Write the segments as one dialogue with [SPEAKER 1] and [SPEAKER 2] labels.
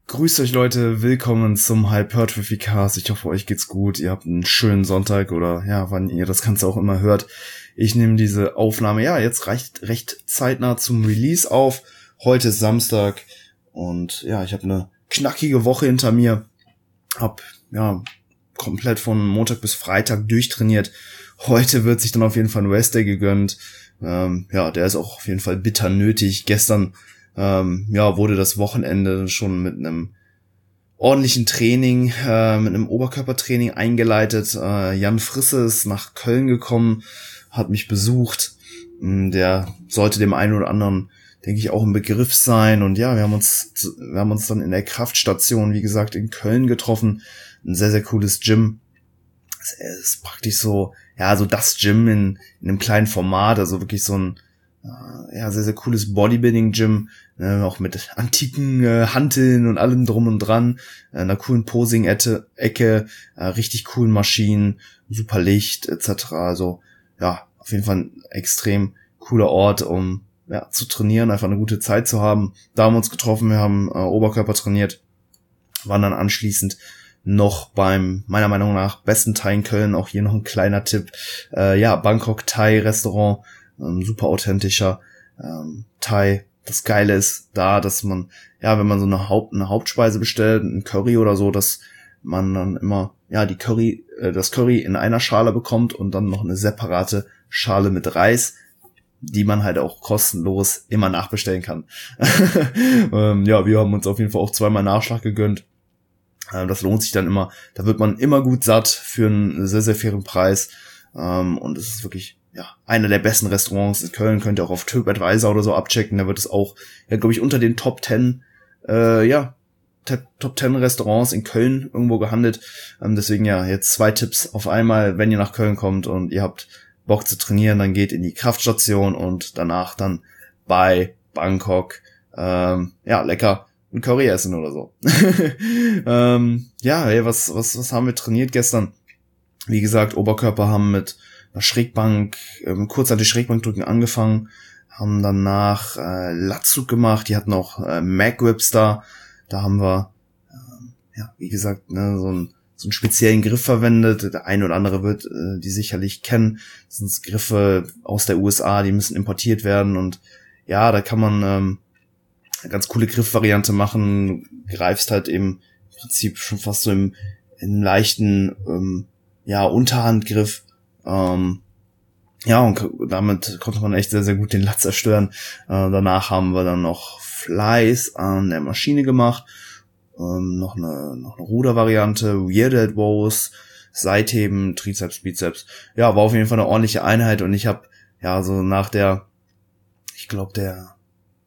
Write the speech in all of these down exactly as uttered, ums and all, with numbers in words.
[SPEAKER 1] Grüßt euch Leute, willkommen zum Hypertrophy Cast. Ich hoffe, euch geht's gut. Ihr habt einen schönen Sonntag oder ja, wann ihr das Ganze auch immer hört. Ich nehme diese Aufnahme, ja, jetzt recht, recht zeitnah zum Release auf. Heute ist Samstag und ja, ich habe eine knackige Woche hinter mir. Hab ja komplett von Montag bis Freitag durchtrainiert. Heute wird sich dann auf jeden Fall ein Rest Day gegönnt. Ähm, ja, der ist auch auf jeden Fall bitter nötig. Gestern Ähm, ja, wurde das Wochenende schon mit einem ordentlichen Training, äh, mit einem Oberkörpertraining eingeleitet. Äh, Jan Frisse ist nach Köln gekommen, hat mich besucht. Der sollte dem einen oder anderen, denke ich, auch ein Begriff sein. Und ja, wir haben uns, wir haben uns dann in der Kraftstation, wie gesagt, in Köln getroffen. Ein sehr, sehr cooles Gym. Es ist praktisch so, ja, so das Gym in, in einem kleinen Format, also wirklich so ein ja, sehr, sehr cooles Bodybuilding-Gym, äh, auch mit antiken äh, Hanteln und allem drum und dran, äh, einer coolen Posing-Ecke, äh, richtig coolen Maschinen, super Licht et cetera. Also ja, auf jeden Fall ein extrem cooler Ort, um ja zu trainieren, einfach eine gute Zeit zu haben. Da haben wir uns getroffen, wir haben äh, Oberkörper trainiert, waren dann anschließend noch beim, meiner Meinung nach, besten Thai in Köln, auch hier noch ein kleiner Tipp, äh, ja, Bangkok Thai Restaurant, Ähm, super authentischer ähm, Thai. Das Geile ist da, dass man, ja, wenn man so eine, Haupt, eine Hauptspeise bestellt, ein Curry oder so, dass man dann immer, ja, die Curry, äh, das Curry in einer Schale bekommt und dann noch eine separate Schale mit Reis, die man halt auch kostenlos immer nachbestellen kann. ähm, ja, wir haben uns auf jeden Fall auch zweimal Nachschlag gegönnt. Ähm, das lohnt sich dann immer. Da wird man immer gut satt für einen sehr, sehr fairen Preis. Ähm, und es ist wirklich ja, einer der besten Restaurants in Köln, könnt ihr auch auf TripAdvisor oder so abchecken, da wird es auch, ja, glaube ich, unter den Top Ten, äh, ja, Top Ten Restaurants in Köln irgendwo gehandelt, ähm, deswegen ja, jetzt zwei Tipps auf einmal, wenn ihr nach Köln kommt und ihr habt Bock zu trainieren, dann geht in die Kraftstation und danach dann bei Bangkok, ähm, ja, lecker ein Curry essen oder so. ähm, ja, hey, was, was, was haben wir trainiert gestern? Wie gesagt, Oberkörper haben mit Schrägbank, ähm, kurzzeitig Schrägbankdrücken angefangen, haben danach äh, Latzug gemacht, die hatten auch äh, Mag-Whips da, da haben wir, äh, ja, wie gesagt, ne, so, ein, so einen speziellen Griff verwendet, der eine oder andere wird äh, die sicherlich kennen, das sind Griffe aus der U S A, die müssen importiert werden und ja, da kann man ähm, eine ganz coole Griffvariante machen, du greifst halt eben im Prinzip schon fast so im, im leichten, ähm, ja, Unterhandgriff. Ähm, ja, und damit konnte man echt sehr, sehr gut den Lat zerstören. Äh, danach haben wir dann noch Flies an der Maschine gemacht, ähm, noch eine noch eine Rudervariante, Weirded Rows, Seitheben, Trizeps, Bizeps. Ja, war auf jeden Fall eine ordentliche Einheit und ich habe ja so nach der, ich glaube der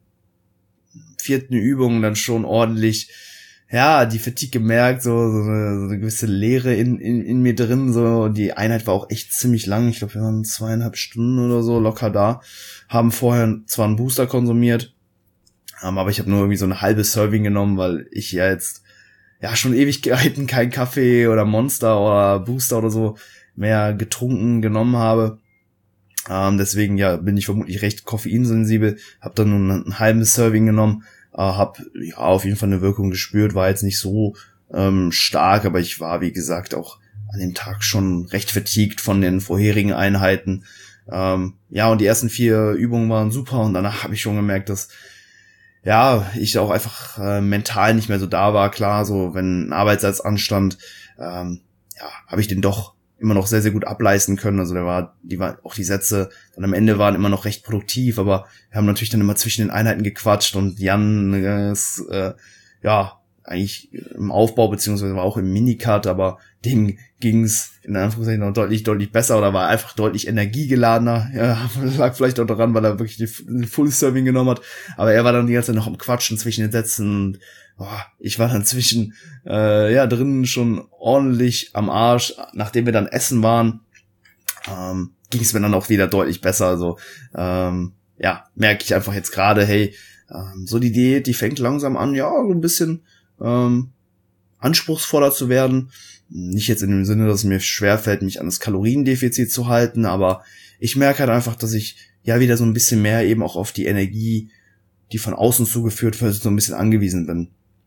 [SPEAKER 1] vierten Übung dann schon ordentlich ja, die Fatigue gemerkt, so, so, eine, so eine gewisse Leere in, in, in mir drin, so, die Einheit war auch echt ziemlich lang, ich glaube, wir waren zweieinhalb Stunden oder so locker da, haben vorher zwar einen Booster konsumiert, aber ich habe nur irgendwie so eine halbe Serving genommen, weil ich ja jetzt, ja, schon Ewigkeiten kein Kaffee oder Monster oder Booster oder so mehr getrunken, genommen habe. Ähm, deswegen, ja, bin ich vermutlich recht koffeinsensibel, habe dann nur einen halben Serving genommen, Uh, hab ja auf jeden Fall eine Wirkung gespürt, war jetzt nicht so ähm, stark, aber ich war, wie gesagt, auch an dem Tag schon recht fatigued von den vorherigen Einheiten. Ähm, ja, und die ersten vier Übungen waren super und danach habe ich schon gemerkt, dass ja ich auch einfach äh, mental nicht mehr so da war. Klar, so wenn ein Arbeitssatz anstand, ähm, ja, habe ich den doch immer noch sehr, sehr gut ableisten können. Also der war, die war auch die Sätze dann am Ende waren immer noch recht produktiv, aber wir haben natürlich dann immer zwischen den Einheiten gequatscht und Jan äh, ist äh, ja eigentlich im Aufbau beziehungsweise war auch im Minicut, aber dem ging's in Anführungszeichen noch deutlich, deutlich besser oder war einfach deutlich energiegeladener. Ja, lag vielleicht auch daran, weil er wirklich die Full Serving genommen hat, aber er war dann die ganze Zeit noch am Quatschen zwischen den Sätzen. Boah, ich war dann zwischen äh, ja drinnen schon ordentlich am Arsch. Nachdem wir dann essen waren, ähm, ging es mir dann auch wieder deutlich besser. Also ähm, ja, merke ich einfach jetzt gerade, hey, ähm, so die Diät, die fängt langsam an, ja, so ein bisschen ähm, anspruchsvoller zu werden. Nicht jetzt in dem Sinne, dass es mir schwerfällt, mich an das Kaloriendefizit zu halten, aber ich merke halt einfach, dass ich ja wieder so ein bisschen mehr eben auch auf die Energie, die von außen zugeführt wird, so ein bisschen angewiesen bin.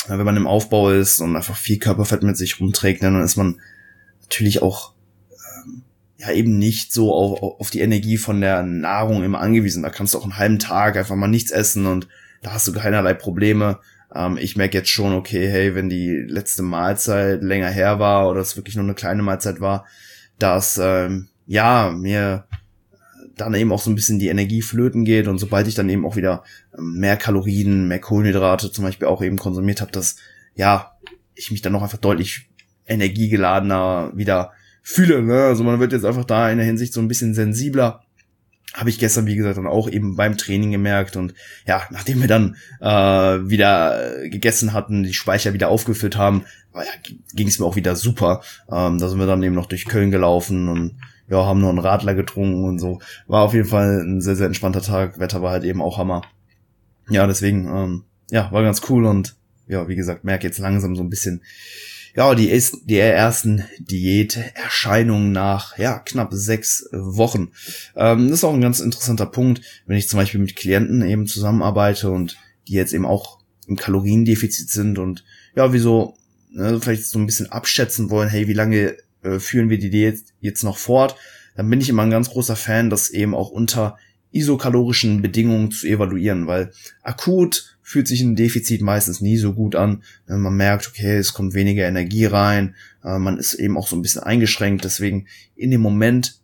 [SPEAKER 1] wenn man im Aufbau ist und einfach viel Körperfett mit sich rumträgt, dann ist man natürlich auch ähm, ja eben nicht so auf, auf die Energie von der Nahrung immer angewiesen. Da kannst du auch einen halben Tag einfach mal nichts essen und da hast du keinerlei Probleme. Ähm, ich merke jetzt schon, okay, hey, wenn die letzte Mahlzeit länger her war oder es wirklich nur eine kleine Mahlzeit war, dass ähm, ja mir dann eben auch so ein bisschen die Energie flöten geht und sobald ich dann eben auch wieder mehr Kalorien, mehr Kohlenhydrate zum Beispiel auch eben konsumiert habe, dass ja ich mich dann noch einfach deutlich energiegeladener wieder fühle, ne? Also man wird jetzt einfach da in der Hinsicht so ein bisschen sensibler. Habe ich gestern, wie gesagt, dann auch eben beim Training gemerkt und ja, nachdem wir dann äh, wieder gegessen hatten, die Speicher wieder aufgefüllt haben, ja, ging es mir auch wieder super. Ähm, da sind wir dann eben noch durch Köln gelaufen und ja, haben noch einen Radler getrunken und so. War auf jeden Fall ein sehr, sehr entspannter Tag. Wetter war halt eben auch Hammer. Ja, deswegen, ähm, ja, war ganz cool und ja, wie gesagt, merke jetzt langsam so ein bisschen, ja, die, die ersten Diäterscheinungen nach, ja, knapp sechs Wochen. Ähm, das ist auch ein ganz interessanter Punkt, wenn ich zum Beispiel mit Klienten eben zusammenarbeite und die jetzt eben auch im Kaloriendefizit sind und ja, wieso, ne, vielleicht so ein bisschen abschätzen wollen, hey, wie lange äh, führen wir die Diät jetzt noch fort, dann bin ich immer ein ganz großer Fan, das eben auch unter isokalorischen Bedingungen zu evaluieren, weil akut fühlt sich ein Defizit meistens nie so gut an. Man merkt, okay, es kommt weniger Energie rein, man ist eben auch so ein bisschen eingeschränkt, deswegen in dem Moment,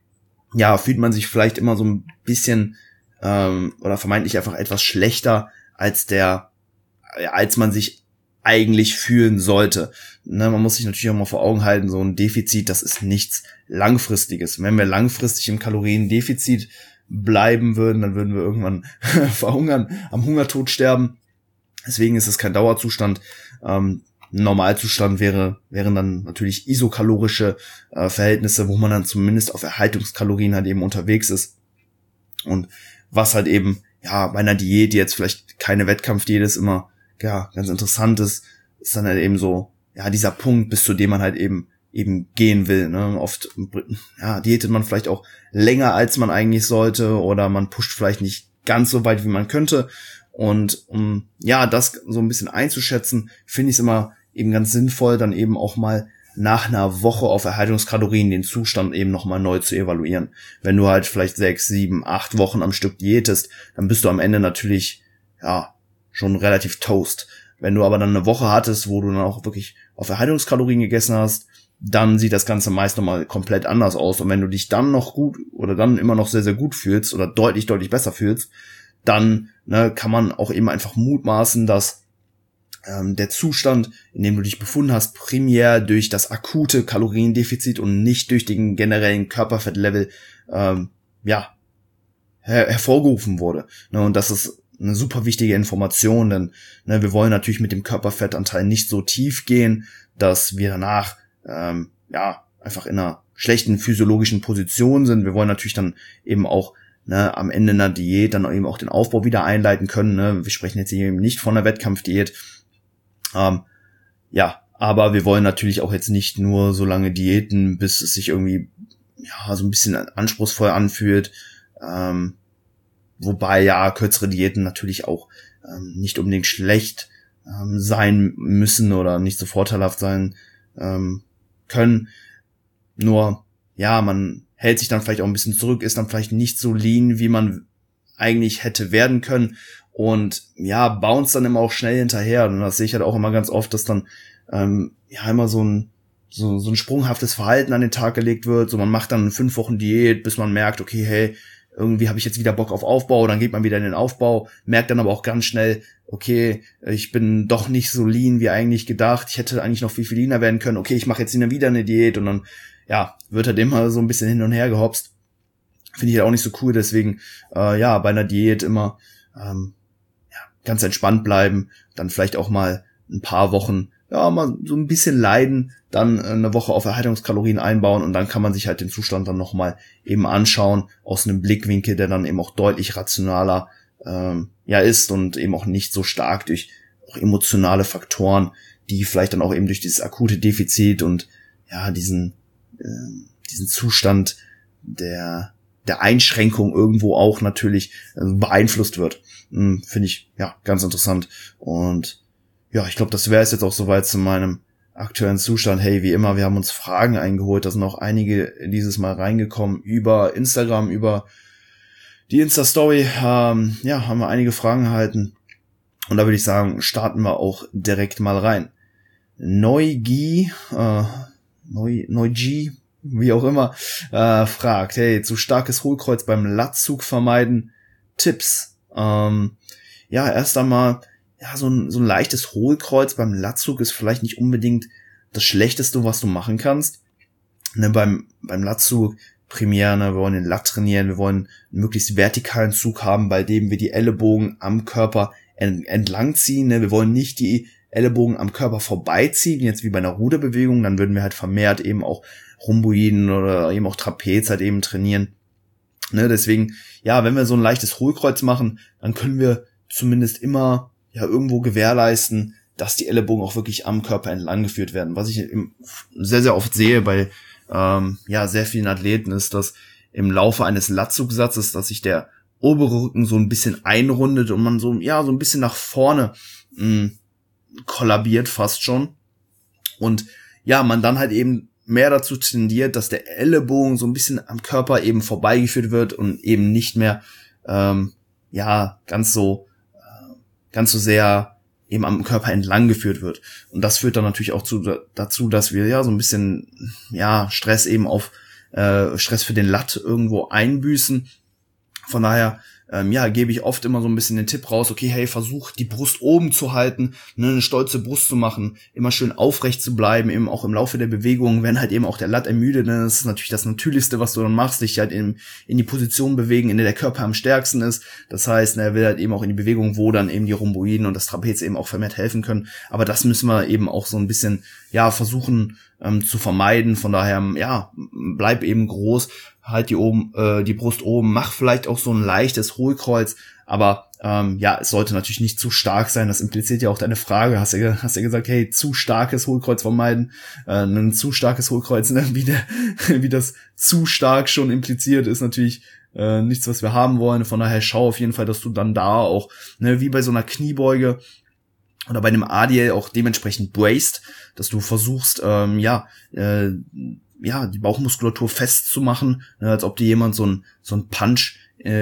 [SPEAKER 1] ja, fühlt man sich vielleicht immer so ein bisschen ähm, oder vermeintlich einfach etwas schlechter als der, als man sich eigentlich fühlen sollte. Ne, man muss sich natürlich auch mal vor Augen halten, so ein Defizit, das ist nichts Langfristiges. Wenn wir langfristig im Kaloriendefizit bleiben würden, dann würden wir irgendwann verhungern, am Hungertod sterben. Deswegen ist es kein Dauerzustand. Ähm, Normalzustand wäre, wären dann natürlich isokalorische äh, Verhältnisse, wo man dann zumindest auf Erhaltungskalorien halt eben unterwegs ist. Und was halt eben, ja, bei einer Diät, die jetzt vielleicht keine Wettkampfdiät ist, immer, ja, ganz interessant ist, ist dann halt eben so, ja, dieser Punkt, bis zu dem man halt eben eben gehen will, ne? Oft, ja, diätet man vielleicht auch länger, als man eigentlich sollte, oder man pusht vielleicht nicht ganz so weit, wie man könnte. Und um, ja, das so ein bisschen einzuschätzen, finde ich es immer eben ganz sinnvoll, dann eben auch mal nach einer Woche auf Erhaltungskalorien den Zustand eben nochmal neu zu evaluieren. Wenn du halt vielleicht sechs, sieben, acht Wochen am Stück diätest, dann bist du am Ende natürlich, ja, schon relativ toast. Wenn du aber dann eine Woche hattest, wo du dann auch wirklich auf Erhaltungskalorien gegessen hast, dann sieht das Ganze meist nochmal komplett anders aus. Und wenn du dich dann noch gut oder dann immer noch sehr, sehr gut fühlst oder deutlich, deutlich besser fühlst, dann ne, kann man auch eben einfach mutmaßen, dass ähm, der Zustand, in dem du dich befunden hast, primär durch das akute Kaloriendefizit und nicht durch den generellen Körperfettlevel ähm, ja her- hervorgerufen wurde. Ne, und das ist eine super wichtige Information, denn ne, wir wollen natürlich mit dem Körperfettanteil nicht so tief gehen, dass wir danach ähm, ja einfach in einer schlechten physiologischen Position sind. Wir wollen natürlich dann eben auch ne, am Ende einer Diät dann eben auch den Aufbau wieder einleiten können. Ne? Wir sprechen jetzt hier eben nicht von einer Wettkampfdiät. Ähm, ja, aber wir wollen natürlich auch jetzt nicht nur so lange diäten, bis es sich irgendwie ja so ein bisschen anspruchsvoll anfühlt. Ähm, wobei ja kürzere Diäten natürlich auch ähm, nicht unbedingt schlecht ähm, sein müssen oder nicht so vorteilhaft sein ähm, können. Nur, ja, man hält sich dann vielleicht auch ein bisschen zurück, ist dann vielleicht nicht so lean, wie man eigentlich hätte werden können und ja, bounce dann immer auch schnell hinterher. Und das sehe ich halt auch immer ganz oft, dass dann ähm, ja immer so ein so, so ein sprunghaftes Verhalten an den Tag gelegt wird. So, man macht dann fünf Wochen Diät, bis man merkt, okay, hey, irgendwie habe ich jetzt wieder Bock auf Aufbau, dann geht man wieder in den Aufbau, merkt dann aber auch ganz schnell, okay, ich bin doch nicht so lean wie eigentlich gedacht, ich hätte eigentlich noch viel, viel leaner werden können, okay, ich mache jetzt wieder eine Diät und dann, ja, wird halt immer so ein bisschen hin und her gehopst. Finde ich halt auch nicht so cool, deswegen, äh, ja, bei einer Diät immer ähm, ja, ganz entspannt bleiben, dann vielleicht auch mal ein paar Wochen, ja, mal so ein bisschen leiden, dann eine Woche auf Erhaltungskalorien einbauen und dann kann man sich halt den Zustand dann nochmal eben anschauen, aus einem Blickwinkel, der dann eben auch deutlich rationaler ähm, ja ist und eben auch nicht so stark durch auch emotionale Faktoren, die vielleicht dann auch eben durch dieses akute Defizit und ja, diesen äh, diesen Zustand der der Einschränkung irgendwo auch natürlich äh, beeinflusst wird. Hm, finde ich ja ganz interessant und ja, ich glaube, das wäre es jetzt auch soweit zu meinem aktuellen Zustand. Hey, wie immer, wir haben uns Fragen eingeholt. Da sind auch einige dieses Mal reingekommen über Instagram, über die Insta-Story. Ähm, ja, haben wir einige Fragen erhalten. Und da würde ich sagen, starten wir auch direkt mal rein. Neugi, äh, Neu, Neugi, wie auch immer, äh, fragt, hey, zu starkes Hohlkreuz beim Latzug vermeiden, Tipps. Ähm, ja, erst einmal, ja, so ein, so ein leichtes Hohlkreuz beim Latzug ist vielleicht nicht unbedingt das Schlechteste, was du machen kannst. Ne, beim, beim Latzug primär, ne, wir wollen den Lat trainieren, wir wollen einen möglichst vertikalen Zug haben, bei dem wir die Ellenbogen am Körper ent, entlang ziehen, ne, wir wollen nicht die Ellenbogen am Körper vorbeiziehen, jetzt wie bei einer Ruderbewegung, dann würden wir halt vermehrt eben auch Rhomboiden oder eben auch Trapez halt eben trainieren. Ne, deswegen, ja, wenn wir so ein leichtes Hohlkreuz machen, dann können wir zumindest immer ja irgendwo gewährleisten, dass die Ellenbogen auch wirklich am Körper entlang geführt werden. Was ich sehr, sehr oft sehe bei ähm, ja sehr vielen Athleten ist, dass im Laufe eines Latzugsatzes, dass sich der obere Rücken so ein bisschen einrundet und man so ja so ein bisschen nach vorne mh, kollabiert fast schon. Und ja, man dann halt eben mehr dazu tendiert, dass der Ellenbogen so ein bisschen am Körper eben vorbeigeführt wird und eben nicht mehr ähm, ja ganz so äh, ganz so sehr eben am Körper entlang geführt wird. Und das führt dann natürlich auch zu, dazu, dass wir ja so ein bisschen ja Stress eben auf äh, Stress für den Lat irgendwo einbüßen. Von daher ähm, ja gebe ich oft immer so ein bisschen den Tipp raus, okay, hey, versuch die Brust oben zu halten, ne, eine stolze Brust zu machen, immer schön aufrecht zu bleiben, eben auch im Laufe der Bewegung, wenn halt eben auch der Lat ermüdet, ne, das ist natürlich das Natürlichste, was du dann machst, dich halt in, in die Position bewegen, in der der Körper am stärksten ist. Das heißt, ne, er will halt eben auch in die Bewegung, wo dann eben die Rhomboiden und das Trapez eben auch vermehrt helfen können. Aber das müssen wir eben auch so ein bisschen, ja, versuchen ähm, zu vermeiden. Von daher, ja, bleib eben groß, halt die oben, äh, die Brust oben, mach vielleicht auch so ein leichtes Hohlkreuz, aber ähm, ja, es sollte natürlich nicht zu stark sein. Das impliziert ja auch deine Frage. Hast ja, hast ja gesagt, hey, zu starkes Hohlkreuz vermeiden. Äh, ein zu starkes Hohlkreuz, ne, wie, der, wie das zu stark schon impliziert, ist natürlich äh, nichts, was wir haben wollen. Von daher schau auf jeden Fall, dass du dann da auch, ne, wie bei so einer Kniebeuge oder bei einem A D L auch dementsprechend braced, dass du versuchst, ähm, ja, äh, ja, die Bauchmuskulatur festzumachen, ne, als ob dir jemand so ein so ein Punch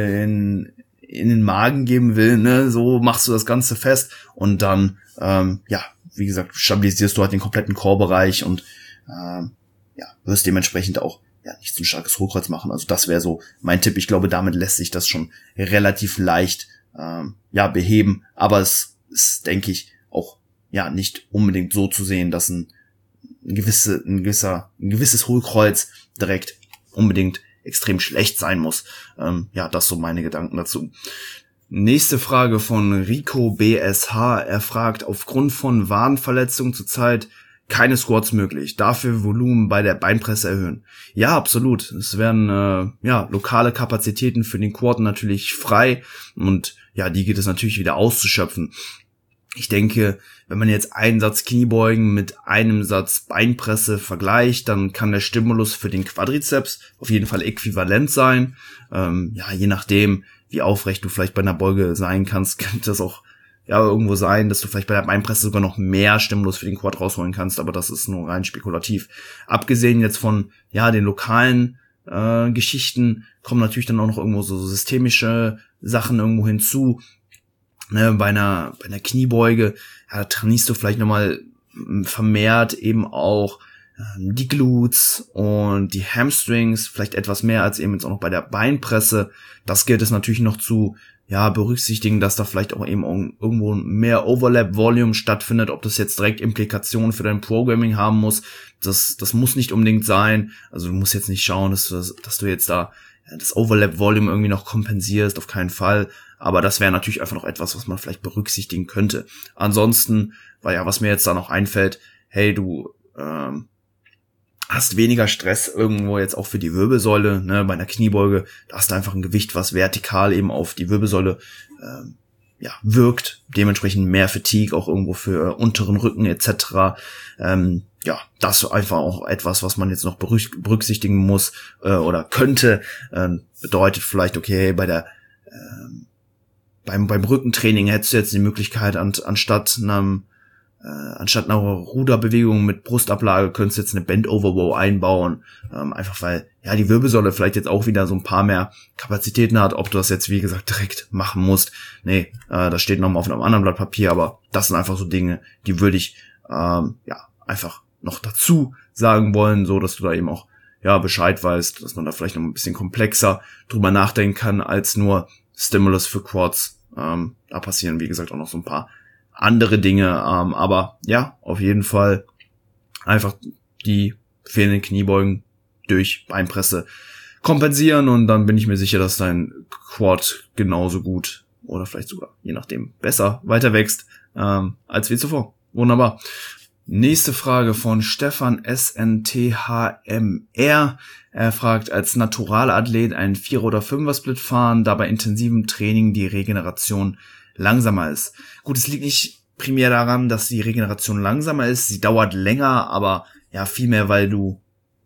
[SPEAKER 1] in, in den Magen geben will, ne, so machst du das Ganze fest und dann, ähm, ja, wie gesagt, stabilisierst du halt den kompletten Core-Bereich und ähm, ja, wirst dementsprechend auch ja nicht so ein starkes Hohlkreuz machen. Also das wäre so mein Tipp. Ich glaube, damit lässt sich das schon relativ leicht ähm, ja beheben, aber es ist, denke ich, auch ja nicht unbedingt so zu sehen, dass ein ein gewisse, ein gewisser, ein gewisses Hohlkreuz direkt unbedingt extrem schlecht sein muss. Ähm, ja, das so meine Gedanken dazu. Nächste Frage von Rico B S H. Er fragt, aufgrund von Wadenverletzungen zurzeit keine Squats möglich. Dafür Volumen bei der Beinpresse erhöhen. Ja, absolut. Es werden äh, ja lokale Kapazitäten für den Quad natürlich frei und ja, die geht es natürlich wieder auszuschöpfen. Ich denke, wenn man jetzt einen Satz Kniebeugen mit einem Satz Beinpresse vergleicht, dann kann der Stimulus für den Quadrizeps auf jeden Fall äquivalent sein. Ähm, ja, je nachdem, wie aufrecht du vielleicht bei einer Beuge sein kannst, könnte das auch ja irgendwo sein, dass du vielleicht bei der Beinpresse sogar noch mehr Stimulus für den Quad rausholen kannst, aber das ist nur rein spekulativ. Abgesehen jetzt von ja den lokalen äh, Geschichten kommen natürlich dann auch noch irgendwo so systemische Sachen irgendwo hinzu. Ne, bei einer, bei einer Kniebeuge, ja, da trainierst du vielleicht nochmal vermehrt eben auch ähm, die Glutes und die Hamstrings, vielleicht etwas mehr als eben jetzt auch noch bei der Beinpresse. Das gilt es natürlich noch zu, ja, berücksichtigen, dass da vielleicht auch eben irgendwo mehr Overlap-Volume stattfindet, ob das jetzt direkt Implikationen für dein Programming haben muss. Das, das muss nicht unbedingt sein. Also du musst jetzt nicht schauen, dass du, dass du jetzt da das Overlap-Volume irgendwie noch kompensierst, auf keinen Fall. Aber das wäre natürlich einfach noch etwas, was man vielleicht berücksichtigen könnte. Ansonsten, weil ja, was mir jetzt da noch einfällt, hey, du ähm, hast weniger Stress irgendwo jetzt auch für die Wirbelsäule, ne, bei einer Kniebeuge, da hast du einfach ein Gewicht, was vertikal eben auf die Wirbelsäule ähm, ja wirkt, dementsprechend mehr Fatigue auch irgendwo für äh, unteren Rücken et cetera. Ähm, ja, das ist einfach auch etwas, was man jetzt noch berücksichtigen muss äh, oder könnte. Ähm, bedeutet vielleicht, okay, bei der ähm, beim beim Rückentraining hättest du jetzt die Möglichkeit, an, anstatt einem äh, anstatt einer Ruderbewegung mit Brustablage könntest du jetzt eine Bend-Over-Row einbauen, ähm, einfach weil ja die Wirbelsäule vielleicht jetzt auch wieder so ein paar mehr Kapazitäten hat. Ob du das jetzt, wie gesagt, direkt machen musst, nee, äh, das steht nochmal auf einem anderen Blatt Papier, aber das sind einfach so Dinge, die würde ich ähm, ja einfach noch dazu sagen wollen, so dass du da eben auch ja Bescheid weißt, dass man da vielleicht noch ein bisschen komplexer drüber nachdenken kann als nur Stimulus für Quads. Ähm, da passieren, wie gesagt, auch noch so ein paar andere Dinge, ähm, aber ja, auf jeden Fall einfach die fehlenden Kniebeugen durch Beinpresse kompensieren und dann bin ich mir sicher, dass dein Quad genauso gut oder vielleicht sogar, je nachdem, besser weiter wächst ähm, als wie zuvor. Wunderbar. Nächste Frage von Stefan S N T H M R. Er fragt, als Naturalathlet einen Vierer- oder Fünfer-Split fahren, da bei intensivem Training die Regeneration langsamer ist. Gut, es liegt nicht primär daran, dass die Regeneration langsamer ist. Sie dauert länger, aber ja, vielmehr, weil du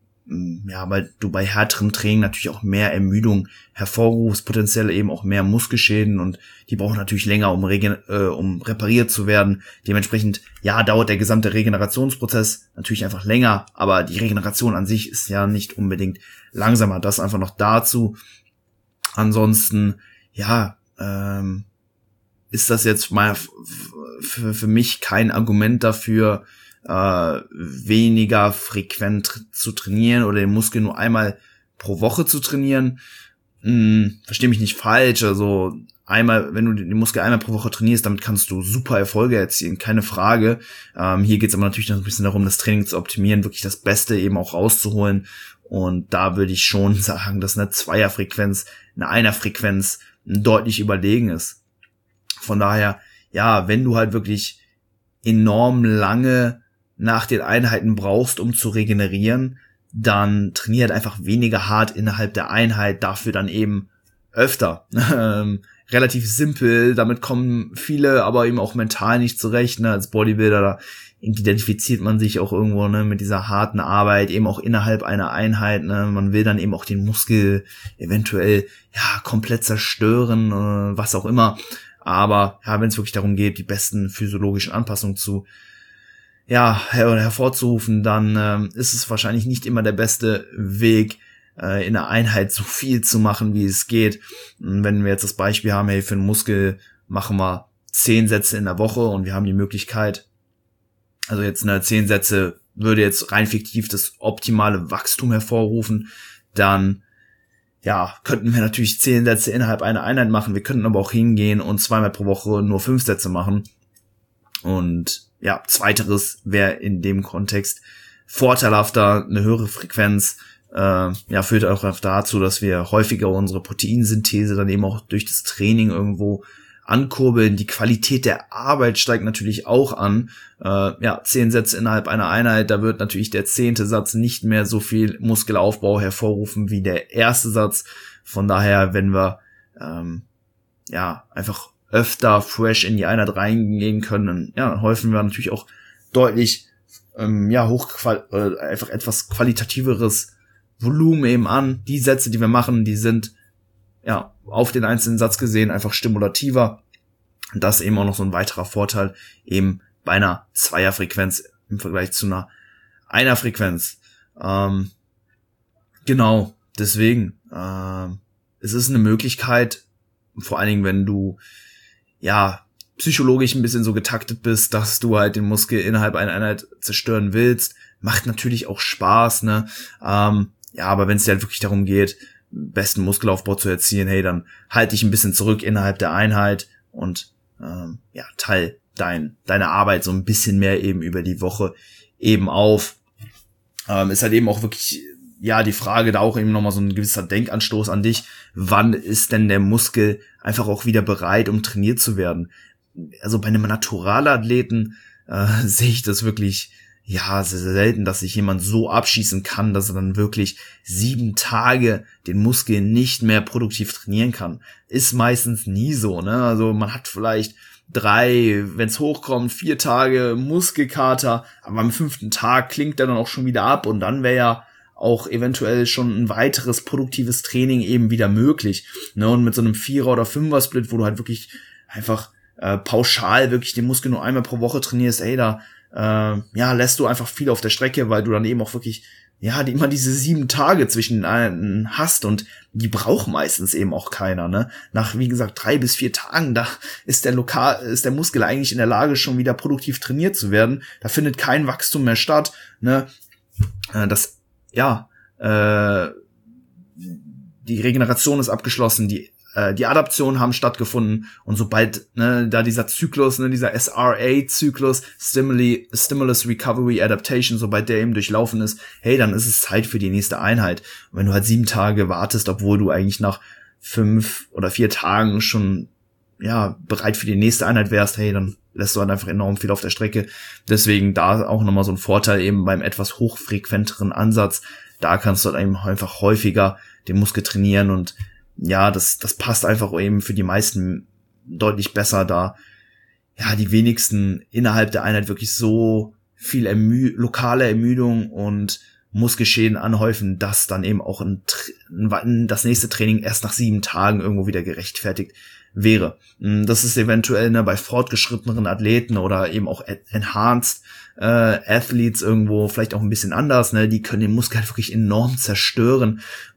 [SPEAKER 1] ja, weil du bei härterem Training natürlich auch mehr Ermüdung hervorrufst, potenziell eben auch mehr Muskelschäden und die brauchen natürlich länger, um, regen äh, um repariert zu werden. Dementsprechend, ja, dauert der gesamte Regenerationsprozess natürlich einfach länger, aber die Regeneration an sich ist ja nicht unbedingt langsamer. Das einfach noch dazu. Ansonsten, ja, ähm, ist das jetzt mal für, für mich kein Argument dafür, äh, weniger frequent zu trainieren oder den Muskel nur einmal pro Woche zu trainieren. Hm, versteh mich nicht falsch, also einmal, wenn du den Muskel einmal pro Woche trainierst, damit kannst du super Erfolge erzielen, keine Frage. Ähm, hier geht's aber natürlich noch ein bisschen darum, das Training zu optimieren, wirklich das Beste eben auch rauszuholen und da würde ich schon sagen, dass eine Zweierfrequenz, eine Einerfrequenz deutlich überlegen ist. Von daher, ja, wenn du halt wirklich enorm lange nach den Einheiten brauchst, um zu regenerieren, dann trainier halt einfach weniger hart innerhalb der Einheit, dafür dann eben öfter. Ähm, relativ simpel, damit kommen viele aber eben auch mental nicht zurecht, ne? Als Bodybuilder, da identifiziert man sich auch irgendwo, ne, mit dieser harten Arbeit, eben auch innerhalb einer Einheit, ne? Man will dann eben auch den Muskel eventuell, ja, komplett zerstören, äh, was auch immer. Aber ja, wenn es wirklich darum geht, die besten physiologischen Anpassungen zu ja her hervorzurufen, dann ähm, ist es wahrscheinlich nicht immer der beste Weg, äh, in der Einheit so viel zu machen, wie es geht. Und wenn wir jetzt das Beispiel haben, hey, für einen Muskel machen wir zehn Sätze in der Woche und wir haben die Möglichkeit, also jetzt eine zehn Sätze würde jetzt rein fiktiv das optimale Wachstum hervorrufen, dann ja, könnten wir natürlich zehn Sätze innerhalb einer Einheit machen. Wir könnten aber auch hingehen und zweimal pro Woche nur fünf Sätze machen. Und ja, zweiteres wäre in dem Kontext vorteilhafter, eine höhere Frequenz, äh, ja, führt auch dazu, dass wir häufiger unsere Proteinsynthese dann eben auch durch das Training irgendwo ankurbeln. Die Qualität der Arbeit steigt natürlich auch an. Äh, ja, zehn Sätze innerhalb einer Einheit, da wird natürlich der zehnte Satz nicht mehr so viel Muskelaufbau hervorrufen wie der erste Satz. Von daher, wenn wir ähm, ja einfach öfter fresh in die Einheit reingehen können, dann, ja, dann häufen wir natürlich auch deutlich ähm, ja hochqual äh, einfach etwas qualitativeres Volumen eben an. Die Sätze, die wir machen, die sind ja auf den einzelnen Satz gesehen einfach stimulativer. Und das ist eben auch noch so ein weiterer Vorteil eben bei einer Zweierfrequenz im Vergleich zu einer Einerfrequenz. Ähm, genau, deswegen ähm, es ist eine Möglichkeit, vor allen Dingen, wenn du ja psychologisch ein bisschen so getaktet bist, dass du halt den Muskel innerhalb einer Einheit zerstören willst. Macht natürlich auch Spaß, ne? Ähm, ja, aber wenn es dir halt wirklich darum geht, besten Muskelaufbau zu erzielen, hey, dann halt dich ein bisschen zurück innerhalb der Einheit und ähm, ja, teil dein, deine Arbeit so ein bisschen mehr eben über die Woche eben auf. Ähm, ist halt eben auch wirklich, ja, die Frage, da auch eben nochmal so ein gewisser Denkanstoß an dich. Wann ist denn der Muskel einfach auch wieder bereit, um trainiert zu werden? Also bei einem Naturalathleten äh, sehe ich das wirklich ja sehr, sehr selten, dass sich jemand so abschießen kann, dass er dann wirklich sieben Tage den Muskel nicht mehr produktiv trainieren kann. Ist meistens nie so, ne? Also man hat vielleicht drei, wenn es hochkommt, vier Tage Muskelkater, aber am fünften Tag klingt er dann auch schon wieder ab und dann wäre ja auch eventuell schon ein weiteres produktives Training eben wieder möglich, ne? Und mit so einem Vierer- oder Fünfer-Split, wo du halt wirklich einfach äh, pauschal wirklich den Muskel nur einmal pro Woche trainierst, ey, da äh, ja, lässt du einfach viel auf der Strecke, weil du dann eben auch wirklich ja, die immer diese sieben Tage zwischen einen hast und die braucht meistens eben auch keiner, ne? Nach, wie gesagt, drei bis vier Tagen, da ist der Lokal, ist der Muskel eigentlich in der Lage, schon wieder produktiv trainiert zu werden. Da findet kein Wachstum mehr statt, ne? Das, ja, äh, die Regeneration ist abgeschlossen, die äh, die Adaptionen haben stattgefunden und sobald ne, da dieser Zyklus, ne, dieser S R A-Zyklus, Stimuli, Stimulus Recovery Adaptation, sobald der eben durchlaufen ist, hey, dann ist es Zeit für die nächste Einheit. Und wenn du halt sieben Tage wartest, obwohl du eigentlich nach fünf oder vier Tagen schon ja bereit für die nächste Einheit wärst, hey, dann lässt du halt einfach enorm viel auf der Strecke. Deswegen da auch nochmal so ein Vorteil eben beim etwas hochfrequenteren Ansatz. Da kannst du halt eben einfach häufiger den Muskel trainieren und ja, das, das passt einfach eben für die meisten deutlich besser, da ja die wenigsten innerhalb der Einheit wirklich so viel ermü- lokale Ermüdung und Muskelschäden anhäufen, dass dann eben auch ein, ein, das nächste Training erst nach sieben Tagen irgendwo wieder gerechtfertigt wäre. Das ist eventuell ne, bei fortgeschritteneren Athleten oder eben auch enhanced äh, Athletes irgendwo vielleicht auch ein bisschen anders, ne? Die können den Muskel halt wirklich enorm zerstören.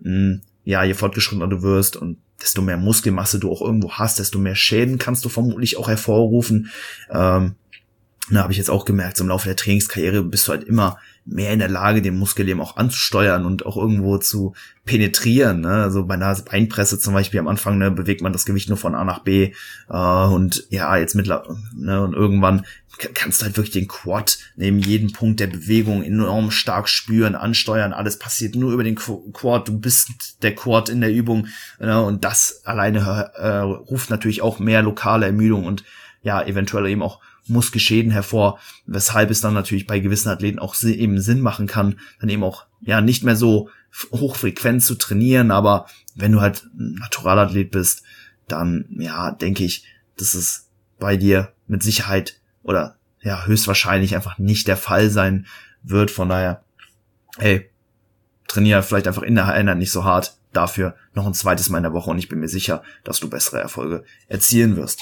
[SPEAKER 1] Ja, je fortgeschrittener du wirst und desto mehr Muskelmasse du auch irgendwo hast, desto mehr Schäden kannst du vermutlich auch hervorrufen. Ähm, da habe ich jetzt auch gemerkt, so im Laufe der Trainingskarriere bist du halt immer mehr in der Lage, den Muskel eben auch anzusteuern und auch irgendwo zu penetrieren. Ne? Also bei einer Beinpresse zum Beispiel am Anfang ne, bewegt man das Gewicht nur von A nach B äh, und ja, jetzt mittlerweile ne, und irgendwann kannst du halt wirklich den Quad neben jedem Punkt der Bewegung enorm stark spüren, ansteuern. Alles passiert nur über den Quad. Du bist der Quad in der Übung ne? Und das alleine äh, ruft natürlich auch mehr lokale Ermüdung und ja, eventuell eben auch Muskelschäden hervor, weshalb es dann natürlich bei gewissen Athleten auch eben Sinn machen kann, dann eben auch ja nicht mehr so hochfrequent zu trainieren, aber wenn du halt ein Naturalathlet bist, dann ja, denke ich, dass es bei dir mit Sicherheit oder ja, höchstwahrscheinlich einfach nicht der Fall sein wird, von daher, hey, trainiere vielleicht einfach in der Einheit nicht so hart, dafür noch ein zweites Mal in der Woche und ich bin mir sicher, dass du bessere Erfolge erzielen wirst.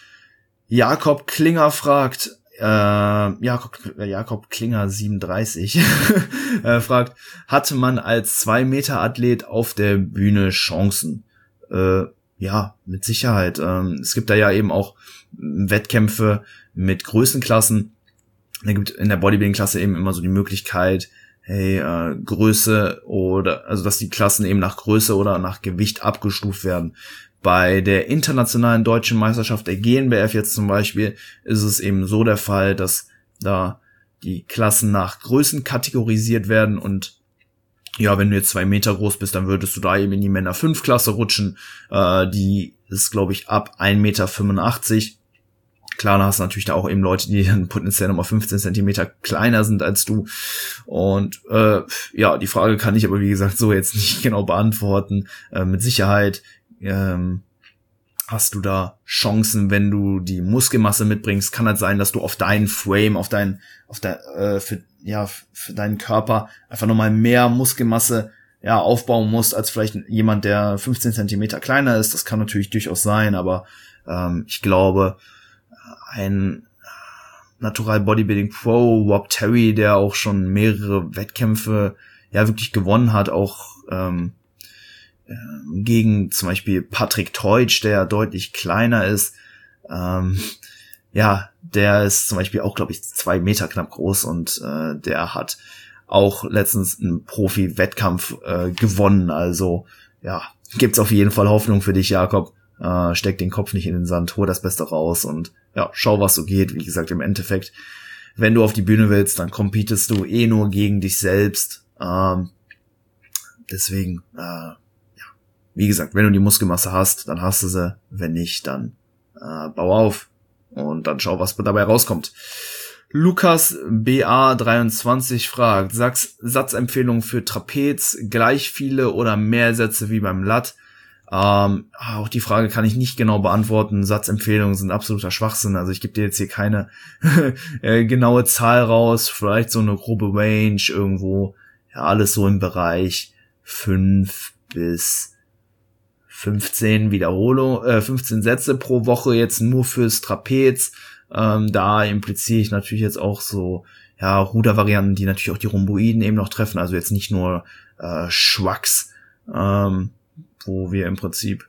[SPEAKER 1] Jakob Klinger fragt, äh, Jakob, Jakob Klinger siebenunddreißig äh, fragt, hatte man als zwei Meter Athlet auf der Bühne Chancen? Äh, ja, mit Sicherheit. Ähm, es gibt da ja eben auch Wettkämpfe mit Größenklassen. Da gibt in der Bodybuilding-Klasse eben immer so die Möglichkeit, hey, äh, Größe oder, also dass die Klassen eben nach Größe oder nach Gewicht abgestuft werden. Bei der internationalen deutschen Meisterschaft der G N B F jetzt zum Beispiel ist es eben so der Fall, dass da die Klassen nach Größen kategorisiert werden und ja, wenn du jetzt zwei Meter groß bist, dann würdest du da eben in die Männer fünf Klasse rutschen. Äh, die ist, glaube ich, ab ein Meter fünfundachtzig. Klar, da hast du natürlich da auch eben Leute, die dann potenziell nochmal fünfzehn Zentimeter kleiner sind als du. Und äh, ja, die Frage kann ich aber, wie gesagt, so jetzt nicht genau beantworten. Äh, mit Sicherheit ähm, hast du da Chancen, wenn du die Muskelmasse mitbringst. Kann halt sein, dass du auf deinen Frame, auf deinen, auf der, äh, für, ja, für deinen Körper einfach nochmal mehr Muskelmasse ja aufbauen musst, als vielleicht jemand, der fünfzehn Zentimeter kleiner ist. Das kann natürlich durchaus sein, aber ähm, ich glaube, ein Natural Bodybuilding Pro, Rob Terry, der auch schon mehrere Wettkämpfe ja wirklich gewonnen hat, auch ähm, gegen zum Beispiel Patrick Teutsch, der deutlich kleiner ist, ähm, ja, der ist zum Beispiel auch, glaube ich, zwei Meter knapp groß und äh, der hat auch letztens einen Profi-Wettkampf äh, gewonnen, also ja, gibt's auf jeden Fall Hoffnung für dich, Jakob. Äh, steck den Kopf nicht in den Sand, hol das Beste raus und ja, schau, was so geht. Wie gesagt, im Endeffekt, wenn du auf die Bühne willst, dann competest du eh nur gegen dich selbst. Ähm, deswegen, äh, ja, wie gesagt, wenn du die Muskelmasse hast, dann hast du sie. Wenn nicht, dann äh, bau auf und dann schau, was dabei rauskommt. Lukas B A dreiundzwanzig fragt, Satz, Satzempfehlung für Trapez, gleich viele oder mehr Sätze wie beim Lat? Ähm, auch die Frage kann ich nicht genau beantworten. Satzempfehlungen sind absoluter Schwachsinn. Also ich gebe dir jetzt hier keine äh, genaue Zahl raus. Vielleicht so eine grobe Range irgendwo. Ja, alles so im Bereich fünf bis
[SPEAKER 2] fünfzehn Wiederholungen, äh, fünfzehn Sätze pro Woche jetzt nur fürs Trapez. Ähm, da impliziere ich natürlich jetzt auch so, ja, Rudervarianten, die natürlich auch die Rhomboiden eben noch treffen, also jetzt nicht nur äh, Schwachs, ähm, wo wir im Prinzip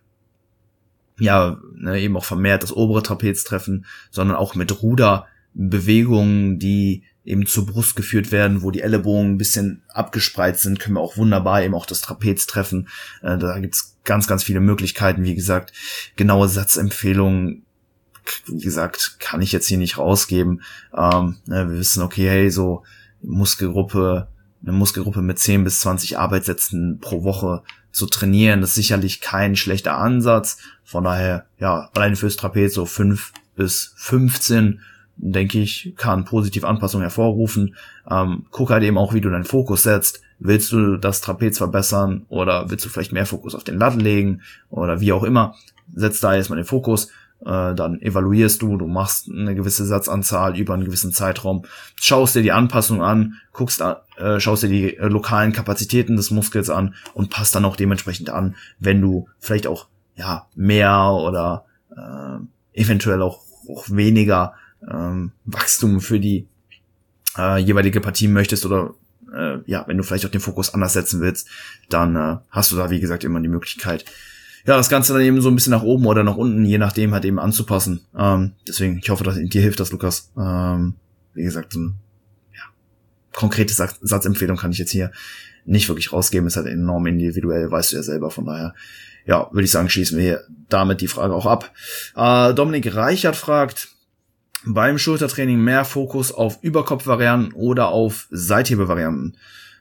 [SPEAKER 2] ja ne, eben auch vermehrt das obere Trapez treffen, sondern auch mit Ruderbewegungen, die eben zur Brust geführt werden, wo die Ellenbogen ein bisschen abgespreizt sind, können wir auch wunderbar eben auch das Trapez treffen. Äh, da gibt's ganz, ganz viele Möglichkeiten. Wie gesagt, genaue Satzempfehlungen, wie gesagt, kann ich jetzt hier nicht rausgeben. Ähm, ne, wir wissen, okay, hey, so Muskelgruppe, eine Muskelgruppe mit zehn bis zwanzig Arbeitssätzen pro Woche zu trainieren, ist sicherlich kein schlechter Ansatz. Von daher, ja, allein fürs Trapez so fünf bis fünfzehn, denke ich, kann positive Anpassungen hervorrufen. Ähm, guck halt eben auch, wie du deinen Fokus setzt. Willst du das Trapez verbessern oder willst du vielleicht mehr Fokus auf den Latt legen oder wie auch immer? Setz da erstmal den Fokus. Äh, dann evaluierst du, du machst eine gewisse Satzanzahl über einen gewissen Zeitraum, schaust dir die Anpassung an, guckst, äh, schaust dir die äh, lokalen Kapazitäten des Muskels an und passt dann auch dementsprechend an, wenn du vielleicht auch ja mehr oder äh, eventuell auch, auch weniger ähm, Wachstum für die äh, jeweilige Partie möchtest oder äh, ja, wenn du vielleicht auch den Fokus anders setzen willst, dann äh, hast du da wie gesagt immer die Möglichkeit, ja, das Ganze dann eben so ein bisschen nach oben oder nach unten, je nachdem halt eben anzupassen. Ähm, deswegen, ich hoffe, dass dir hilft das, Lukas. Ähm, wie gesagt, so eine ja, konkrete Satz- Satzempfehlung kann ich jetzt hier nicht wirklich rausgeben. Ist halt enorm individuell, weißt du ja selber. Von daher, ja, würde ich sagen, schließen wir hier damit die Frage auch ab. Äh, Dominik Reichert fragt, beim Schultertraining mehr Fokus auf Überkopfvarianten oder auf Seithebevarianten?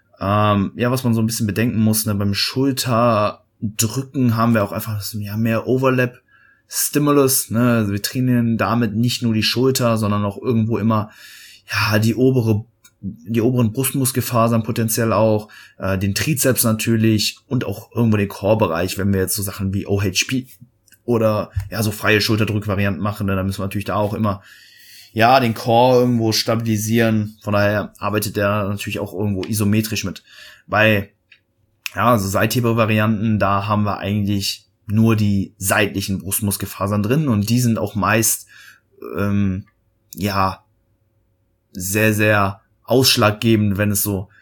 [SPEAKER 2] Ähm, ja, was man so ein bisschen bedenken muss, ne, beim Schulter Drücken haben wir auch einfach ja, mehr Overlap-Stimulus, ne? Also wir trainieren damit nicht nur die Schulter, sondern auch irgendwo immer ja die obere, die oberen Brustmuskelfasern potenziell auch, äh, den Trizeps natürlich und auch irgendwo den Core-Bereich, wenn wir jetzt so Sachen wie O H P oder ja so freie Schulterdrückvarianten machen, ne? Dann müssen wir natürlich da auch immer ja den Core irgendwo stabilisieren. Von daher arbeitet der natürlich auch irgendwo isometrisch mit. Bei ja, also Seithebevarianten, da haben wir eigentlich nur die seitlichen Brustmuskelfasern drin und die sind auch meist ähm, ja sehr, sehr ausschlaggebend, wenn es so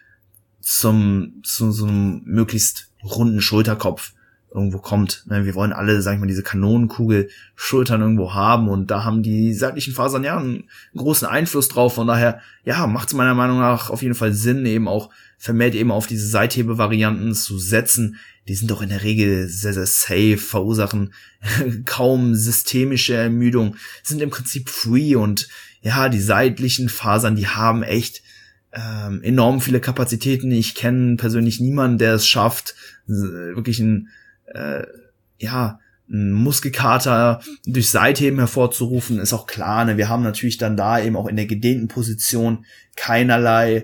[SPEAKER 2] zum zu so einem möglichst runden Schulterkopf irgendwo kommt. Wir wollen alle, sag ich mal, diese Kanonenkugel Schultern irgendwo haben und da haben die seitlichen Fasern ja einen großen Einfluss drauf. Von daher, ja, macht es meiner Meinung nach auf jeden Fall Sinn, eben auch vermehrt eben auf diese Seithebevarianten zu setzen. Die sind doch in der Regel sehr, sehr safe, verursachen kaum systemische Ermüdung, sind im Prinzip free und ja, die seitlichen Fasern, die haben echt ähm, enorm viele Kapazitäten. Ich kenne persönlich niemanden, der es schafft, wirklich ein äh, ja, ein Muskelkater durch Seitheben hervorzurufen, ist auch klar, ne? Wir haben natürlich dann da eben auch in der gedehnten Position keinerlei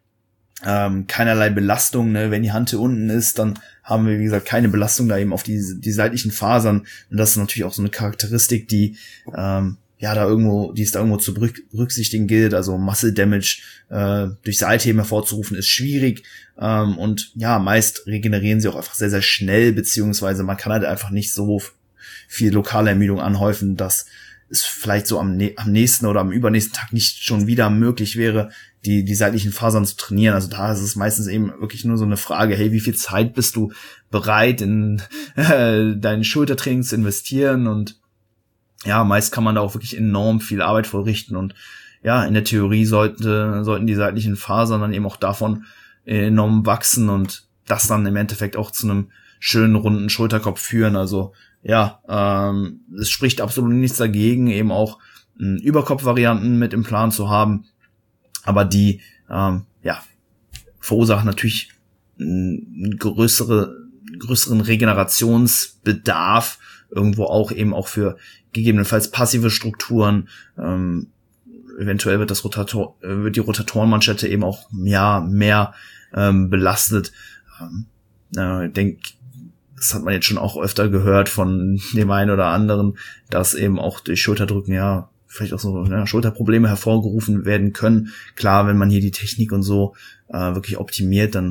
[SPEAKER 2] ähm, keinerlei Belastung, ne? Wenn die Hand hier unten ist, dann haben wir, wie gesagt, keine Belastung da eben auf die, die seitlichen Fasern und das ist natürlich auch so eine Charakteristik, die ähm, ja da irgendwo, die es da irgendwo zu berücksichtigen gilt, also Muscle Damage äh, durch Seitheben hervorzurufen ist schwierig ähm, und ja, meist regenerieren sie auch einfach sehr, sehr schnell, beziehungsweise man kann halt einfach nicht so viel lokale Ermüdung anhäufen, dass es vielleicht so am, am nächsten oder am übernächsten Tag nicht schon wieder möglich wäre, die die seitlichen Fasern zu trainieren. Also da ist es meistens eben wirklich nur so eine Frage, hey, wie viel Zeit bist du bereit in äh, dein Schultertraining zu investieren? Und ja, meist kann man da auch wirklich enorm viel Arbeit vollrichten und ja, in der Theorie sollte, sollten die seitlichen Fasern dann eben auch davon enorm wachsen und das dann im Endeffekt auch zu einem schönen runden Schulterkopf führen. Also ja, ähm, es spricht absolut nichts dagegen, eben auch äh, Überkopfvarianten mit im Plan zu haben, aber die ähm, ja verursachen natürlich einen größere, größeren Regenerationsbedarf, irgendwo auch eben auch für gegebenenfalls passive Strukturen. Ähm, eventuell wird das Rotator, wird die Rotatorenmanschette eben auch ja mehr ähm, belastet. Ähm, äh, ich denke, das hat man jetzt schon auch öfter gehört von dem einen oder anderen, dass eben auch durch Schulterdrücken ja vielleicht auch so ja, Schulterprobleme hervorgerufen werden können. Klar, wenn man hier die Technik und so äh, wirklich optimiert, dann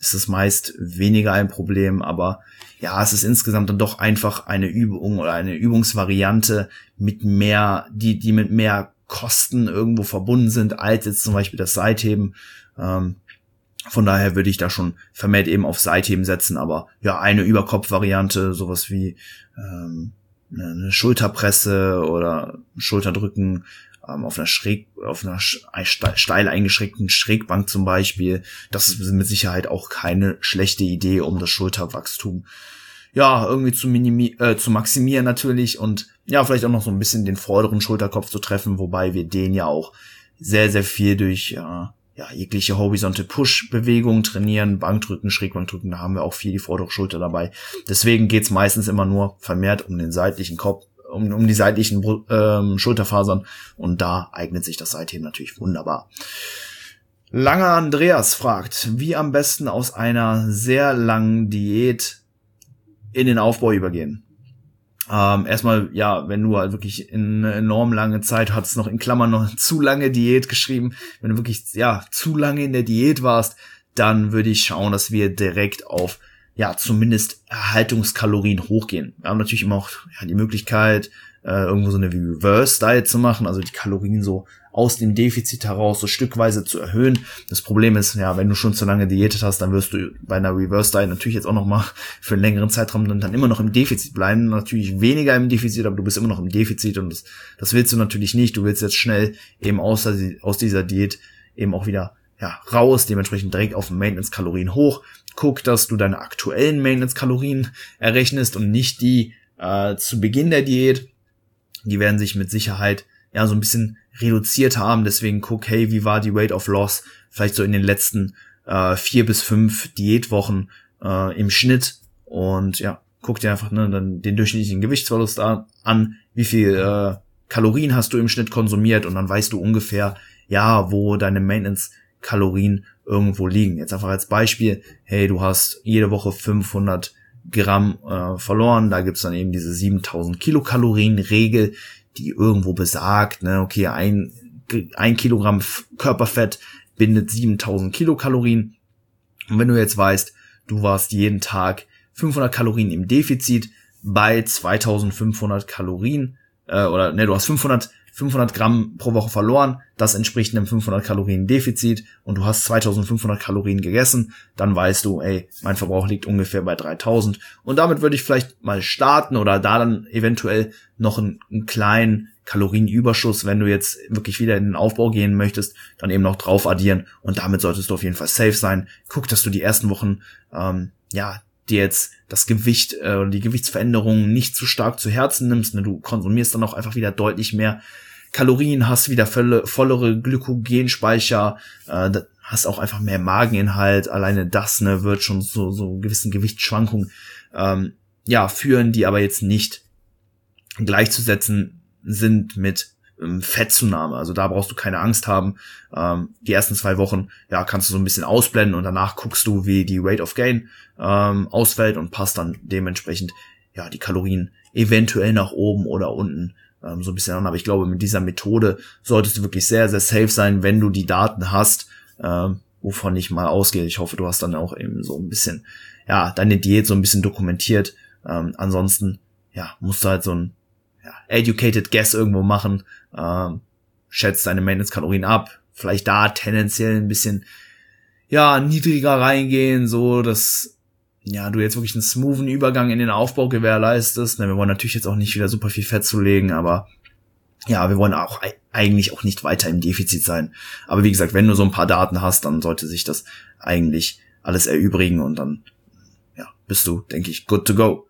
[SPEAKER 2] ist es meist weniger ein Problem, aber ja, es ist insgesamt dann doch einfach eine Übung oder eine Übungsvariante mit mehr, die, die mit mehr Kosten irgendwo verbunden sind, als jetzt zum Beispiel das Seitheben. Ähm, von daher würde ich da schon vermehrt eben auf Seitheben setzen, aber ja, eine Überkopfvariante, sowas wie ähm, eine Schulterpresse oder Schulterdrücken ähm, auf einer schräg, auf einer steil eingeschränkten Schrägbank zum Beispiel, das ist mit Sicherheit auch keine schlechte Idee, um das Schulterwachstum ja irgendwie zu minimi äh, zu maximieren natürlich und ja, vielleicht auch noch so ein bisschen den vorderen Schulterkopf zu treffen, wobei wir den ja auch sehr, sehr viel durch äh, ja, jegliche Horizontal Push Bewegungen trainieren, Bankdrücken, Schrägbankdrücken, da haben wir auch viel die vordere Schulter dabei. Deswegen geht's meistens immer nur vermehrt um den seitlichen Kopf, um, um die seitlichen ähm, Schulterfasern und da eignet sich das Seitheben natürlich wunderbar. Langer Andreas fragt, wie am besten aus einer sehr langen Diät in den Aufbau übergehen. Ähm, erstmal, ja, wenn du halt wirklich in eine enorm lange Zeit, hat's noch in Klammern noch zu lange Diät geschrieben, wenn du wirklich, ja, zu lange in der Diät warst, dann würde ich schauen, dass wir direkt auf, ja, zumindest Erhaltungskalorien hochgehen. Wir haben natürlich immer auch ja, die Möglichkeit, äh, irgendwo so eine Reverse-Diet zu machen, also die Kalorien so aus dem Defizit heraus so stückweise zu erhöhen. Das Problem ist, ja, wenn du schon zu lange diätet hast, dann wirst du bei einer Reverse-Diet natürlich jetzt auch noch mal für einen längeren Zeitraum dann, dann immer noch im Defizit bleiben. Natürlich weniger im Defizit, aber du bist immer noch im Defizit und das, das willst du natürlich nicht. Du willst jetzt schnell eben aus, aus dieser Diät eben auch wieder ja, raus, dementsprechend direkt auf Maintenance-Kalorien hoch. Guck, dass du deine aktuellen Maintenance-Kalorien errechnest und nicht die äh, zu Beginn der Diät. Die werden sich mit Sicherheit ja so ein bisschen reduziert haben, deswegen guck, hey, wie war die Rate of Loss vielleicht so in den letzten äh, vier bis fünf Diätwochen äh, im Schnitt und ja, guck dir einfach ne, dann den durchschnittlichen Gewichtsverlust an, wie viel äh, Kalorien hast du im Schnitt konsumiert und dann weißt du ungefähr, ja, wo deine Maintenance-Kalorien irgendwo liegen. Jetzt einfach als Beispiel, hey, du hast jede Woche fünfhundert Gramm äh, verloren, da gibt's dann eben diese siebentausend Kilokalorien-Regel, die irgendwo besagt, ne, okay, ein, ein Kilogramm Körperfett bindet siebentausend Kilokalorien. Und wenn du jetzt weißt, du warst jeden Tag fünfhundert Kalorien im Defizit bei zweitausendfünfhundert Kalorien, äh, oder ne, du hast fünfhundert, fünfhundert Gramm pro Woche verloren, das entspricht einem fünfhundert Kalorien Defizit und du hast zweitausendfünfhundert Kalorien gegessen, dann weißt du, ey, mein Verbrauch liegt ungefähr bei dreitausend und damit würde ich vielleicht mal starten oder da dann eventuell noch einen, einen kleinen Kalorienüberschuss, wenn du jetzt wirklich wieder in den Aufbau gehen möchtest, dann eben noch drauf addieren und damit solltest du auf jeden Fall safe sein. Guck, dass du die ersten Wochen, ähm, ja, dir jetzt das Gewicht äh, oder die Gewichtsveränderungen nicht zu stark zu Herzen nimmst, ne? Du konsumierst dann auch einfach wieder deutlich mehr Kalorien, hast wieder volle, vollere Glykogenspeicher, äh, hast auch einfach mehr Mageninhalt, alleine das ne, wird schon so so gewissen Gewichtsschwankungen ähm, ja führen, die aber jetzt nicht gleichzusetzen sind mit ähm, Fettzunahme. Also da brauchst du keine Angst haben. Ähm, die ersten zwei Wochen ja kannst du so ein bisschen ausblenden und danach guckst du, wie die Rate of Gain ähm, ausfällt und passt dann dementsprechend ja die Kalorien eventuell nach oben oder unten ähm, so ein bisschen an. Aber ich glaube, mit dieser Methode solltest du wirklich sehr, sehr safe sein, wenn du die Daten hast, ähm, wovon ich mal ausgehe. Ich hoffe, du hast dann auch eben so ein bisschen ja deine Diät so ein bisschen dokumentiert. Ähm, ansonsten ja musst du halt so ein ja, educated guess irgendwo machen, ähm, schätzt deine Maintenance-Kalorien ab, vielleicht da tendenziell ein bisschen ja niedriger reingehen, so dass ja du jetzt wirklich einen smoothen Übergang in den Aufbau gewährleistest. Wir wollen natürlich jetzt auch nicht wieder super viel Fett zulegen, aber ja, wir wollen auch eigentlich auch nicht weiter im Defizit sein. Aber wie gesagt, wenn du so ein paar Daten hast, dann sollte sich das eigentlich alles erübrigen und dann ja bist du, denke ich, good to go.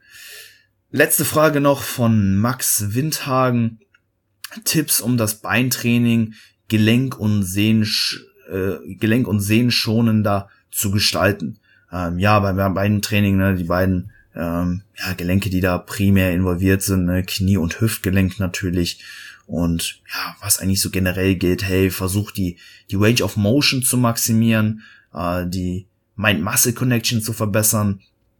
[SPEAKER 2] Letzte Frage noch von Max Windhagen. Tipps, um das Beintraining Gelenk- und Sehnen, äh, Gelenk- und Sehnenschonender zu gestalten. Ähm, ja, beim Beintraining, ne, die beiden ähm, ja, Gelenke, die da primär involviert sind, ne, Knie- und Hüftgelenk natürlich. Und ja, was eigentlich so generell gilt, hey, versuch die die Range of Motion zu maximieren, äh, die Mind-Muscle-Connection zu verbessern.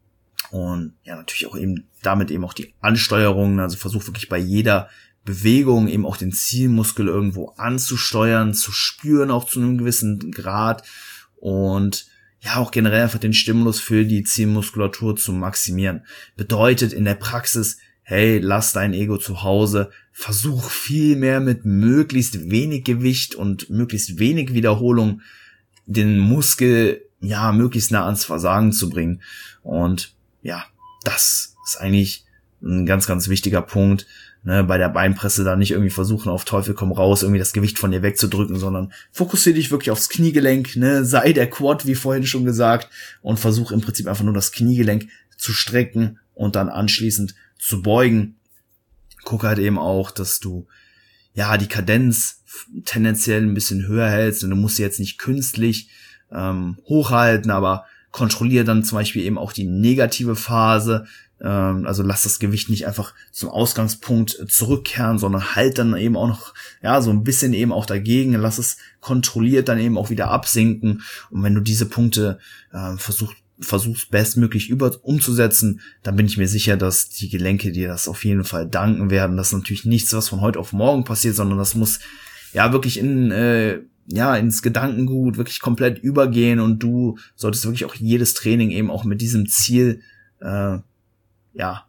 [SPEAKER 2] Und ja, natürlich auch eben damit eben auch die Ansteuerung, also versuch wirklich bei jeder Bewegung eben auch den Zielmuskel irgendwo anzusteuern, zu spüren, auch zu einem gewissen Grad. Und ja auch generell einfach den Stimulus für die Zielmuskulatur zu maximieren. Bedeutet in der Praxis, hey, lass dein Ego zu Hause, versuch viel mehr mit möglichst wenig Gewicht und möglichst wenig Wiederholung den Muskel ja möglichst nah ans Versagen zu bringen. Und ja, das ist eigentlich ein ganz, ganz wichtiger Punkt. Ne, bei der Beinpresse da nicht irgendwie versuchen, auf Teufel komm raus, irgendwie das Gewicht von dir wegzudrücken, sondern fokussiere dich wirklich aufs Kniegelenk, ne, sei der Quad, wie vorhin schon gesagt, und versuch im Prinzip einfach nur das Kniegelenk zu strecken und dann anschließend zu beugen. Guck halt eben auch, dass du, ja, die Kadenz tendenziell ein bisschen höher hältst und du musst sie jetzt nicht künstlich ähm, hochhalten, aber kontrolliere dann zum Beispiel eben auch die negative Phase. Also lass das Gewicht nicht einfach zum Ausgangspunkt zurückkehren, sondern halt dann eben auch noch, ja, so ein bisschen eben auch dagegen. Lass es kontrolliert dann eben auch wieder absinken. Und wenn du diese Punkte äh, versuch, versuchst bestmöglich über umzusetzen, dann bin ich mir sicher, dass die Gelenke dir das auf jeden Fall danken werden. Das ist natürlich nichts, was von heute auf morgen passiert, sondern das muss ja wirklich in äh, ja ins Gedankengut wirklich komplett übergehen und du solltest wirklich auch jedes Training eben auch mit diesem Ziel äh, ja,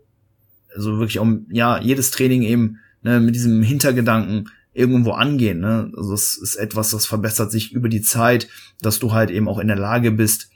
[SPEAKER 2] also wirklich um, ja, jedes Training eben, ne, mit diesem Hintergedanken irgendwo angehen, ne, also es ist etwas, das verbessert sich über die Zeit, dass du halt eben auch in der Lage bist,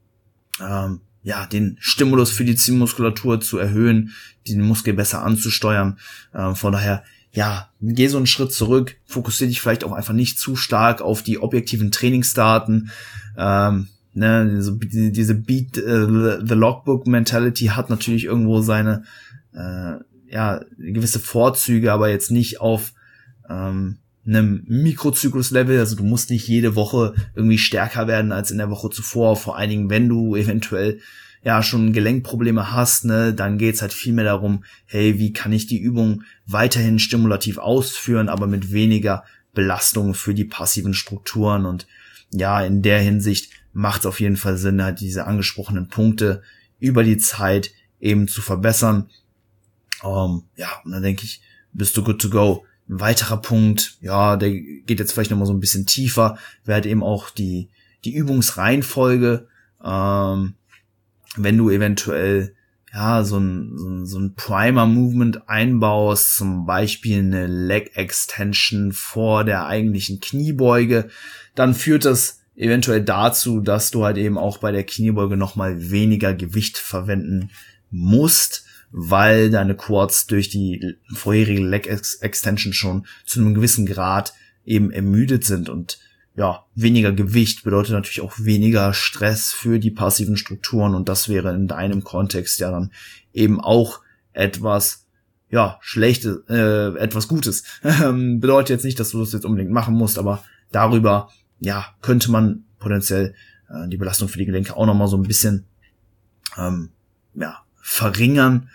[SPEAKER 2] ähm, ja, den Stimulus für die Zielmuskulatur zu erhöhen, den Muskel besser anzusteuern, ähm, von daher, ja, geh so einen Schritt zurück, fokussiere dich vielleicht auch einfach nicht zu stark auf die objektiven Trainingsdaten, ähm, Ne, diese, diese Beat uh, the Logbook Mentality hat natürlich irgendwo seine äh, ja gewisse Vorzüge, aber jetzt nicht auf ähm, einem Mikrozyklus-Level. Also du musst nicht jede Woche irgendwie stärker werden als in der Woche zuvor. Vor allen Dingen, wenn du eventuell ja schon Gelenkprobleme hast, ne, dann geht's halt viel mehr darum, hey, wie kann ich die Übung weiterhin stimulativ ausführen, aber mit weniger Belastung für die passiven Strukturen. Und ja, in der Hinsicht macht es auf jeden Fall Sinn, halt diese angesprochenen Punkte über die Zeit eben zu verbessern. Um, ja, und dann denke ich, bist du good to go. Ein weiterer Punkt, ja, der geht jetzt vielleicht nochmal so ein bisschen tiefer, wäre halt eben auch die die Übungsreihenfolge. Ähm, wenn du eventuell ja so ein so ein, so ein Primer-Movement einbaust, zum Beispiel eine Leg Extension vor der eigentlichen Kniebeuge, dann führt das eventuell dazu, dass du halt eben auch bei der Kniebeuge nochmal weniger Gewicht verwenden musst, weil deine Quads durch die vorherige Leg Extension schon zu einem gewissen Grad eben ermüdet sind. Und ja, weniger Gewicht bedeutet natürlich auch weniger Stress für die passiven Strukturen, und das wäre in deinem Kontext ja dann eben auch etwas, ja, Schlechtes, äh, etwas Gutes. Bedeutet jetzt nicht, dass du das jetzt unbedingt machen musst, aber darüber ja, könnte man potenziell äh, die Belastung für die Gelenke auch nochmal so ein bisschen ähm, ja, verringern.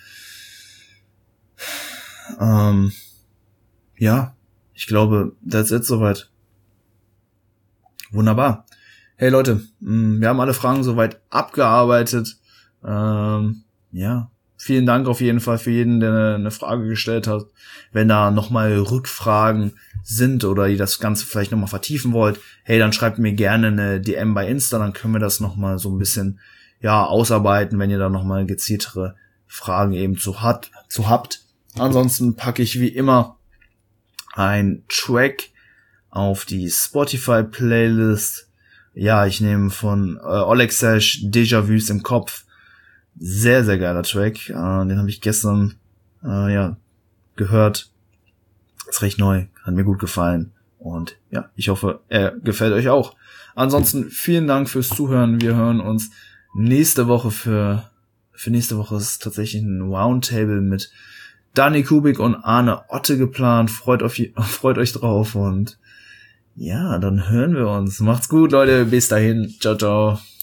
[SPEAKER 2] Ähm, ja, ich glaube, that's it soweit. Wunderbar. Hey Leute, mh, wir haben alle Fragen soweit abgearbeitet. Ähm, ja, vielen Dank auf jeden Fall für jeden, der eine, eine Frage gestellt hat. Wenn da nochmal Rückfragen sind oder ihr das Ganze vielleicht nochmal vertiefen wollt, hey, dann schreibt mir gerne eine D M bei Insta, dann können wir das nochmal so ein bisschen, ja, ausarbeiten, wenn ihr da nochmal gezieltere Fragen eben zu hat, zu habt. Ansonsten packe ich wie immer ein Track auf die Spotify-Playlist. Ja, ich nehme von äh, Oleg Sesh Déjà-vus im Kopf. Sehr, sehr geiler Track. Äh, den habe ich gestern äh, ja gehört. Ist recht neu, hat mir gut gefallen. Und ja, ich hoffe, er gefällt euch auch. Ansonsten vielen Dank fürs Zuhören. Wir hören uns nächste Woche. Für für nächste Woche ist tatsächlich ein Roundtable mit Dani Kubik und Arne Otte geplant. Freut, auf, freut euch drauf und ja, dann hören wir uns. Macht's gut, Leute. Bis dahin. Ciao, ciao.